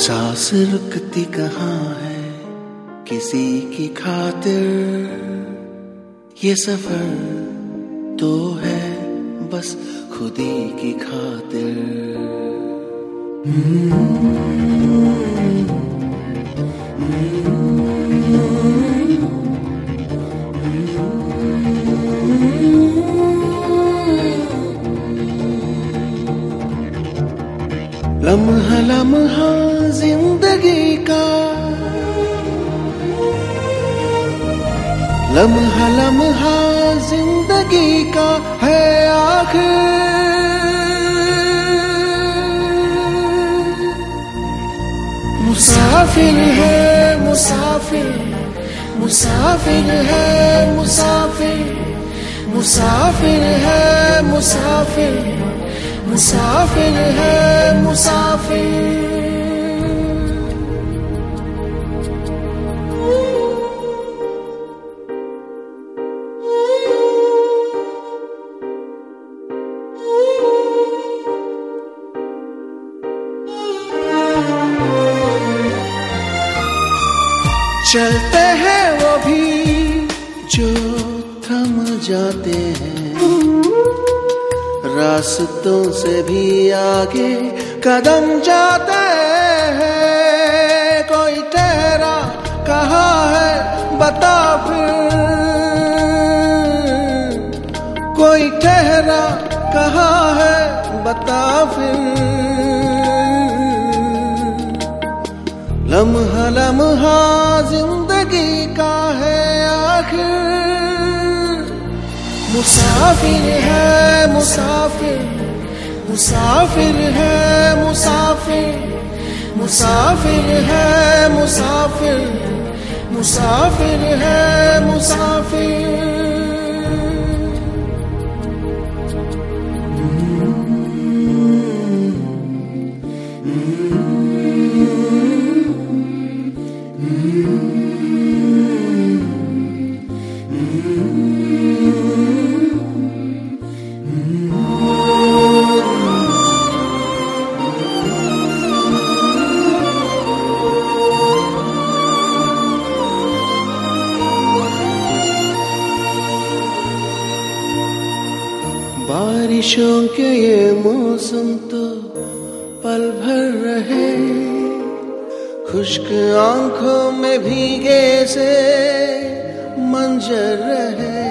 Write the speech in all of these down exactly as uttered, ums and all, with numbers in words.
सांस रुकती कहाँ है किसी की खातिर, ये सफर तो है बस खुदी की खातिर। लम्हा लम्हा जिंदगी का, लम्हा लम्हा जिंदगी का है आखिर। मुसाफिर है मुसाफिर, मुसाफिर है मुसाफिर, मुसाफिर है मुसाफिर, मुसाफिर है मुसाफिर। चलते हैं वो भी जो थम जाते हैं, रास्तों से भी आगे कदम जाते हैं। कोई ठहरा कहाँ है बता फिर, कोई ठहरा कहाँ है बता फिर। लम्हा लम्हा जिंदगी का है आखिर। मुसाफिर है मुसाफिर, मुसाफिर है मुसाफिर, मुसाफिर है मुसाफिर, मुसाफिर है मुसाफिर। बारिशों के ये मौसम तो पल भर रहे, खुश्क आंखों में भीगे से मंजर रहे।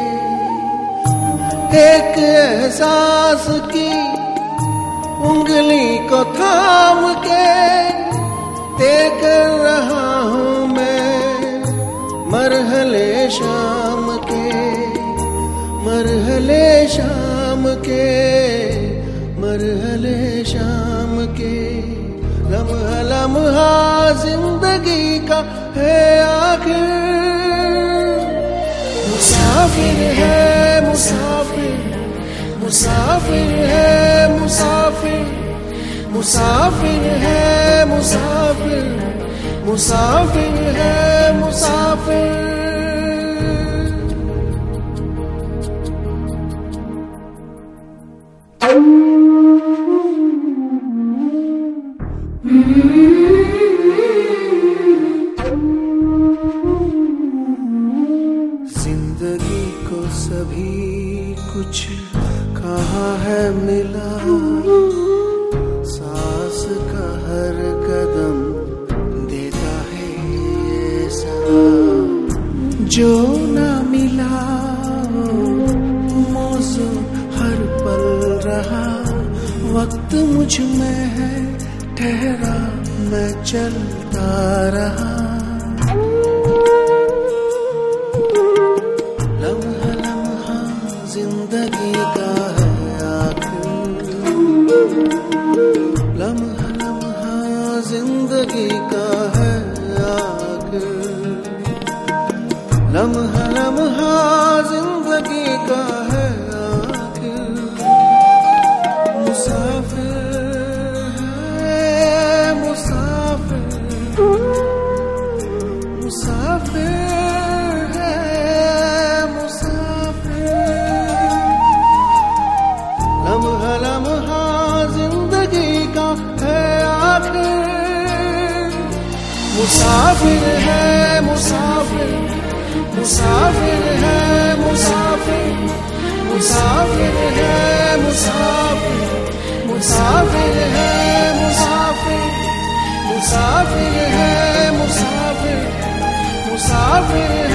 एक एहसास की उंगली को थाम के देख रहा हूँ मैं मरहले शाम के, मरहले शाम के, मरहले शाम के। लम्हा लम्हा जिंदगी का है आखिर। मुसाफिर है मुसाफिर, मुसाफिर है मुसाफिर, मुसाफिर है मुसाफिर, मुसाफिर है मुसाफिर। जिंदगी को सभी कुछ कहाँ है मिला, सांस का हर कदम देता है ये सलाम। जो ना मिला मौसम हर पल रहा, वक्त मुझ में है ठहरा मैं चलता रहा। लम्हा लम्हा जिंदगी का है आखिर। लम्हा लम्हा जिंदगी का है आखिर। लम्हा लम्हा जिंदगी का है आखिर। मुसाफिर है मुसाफिर, मुसाफिर है मुसाफिर, मुसाफिर है मुसाफिर, मुसाफिर है मुसाफिर, मुसाफिर है मुसाफिर, मुसाफिर है मुसाफिर, मुसाफिर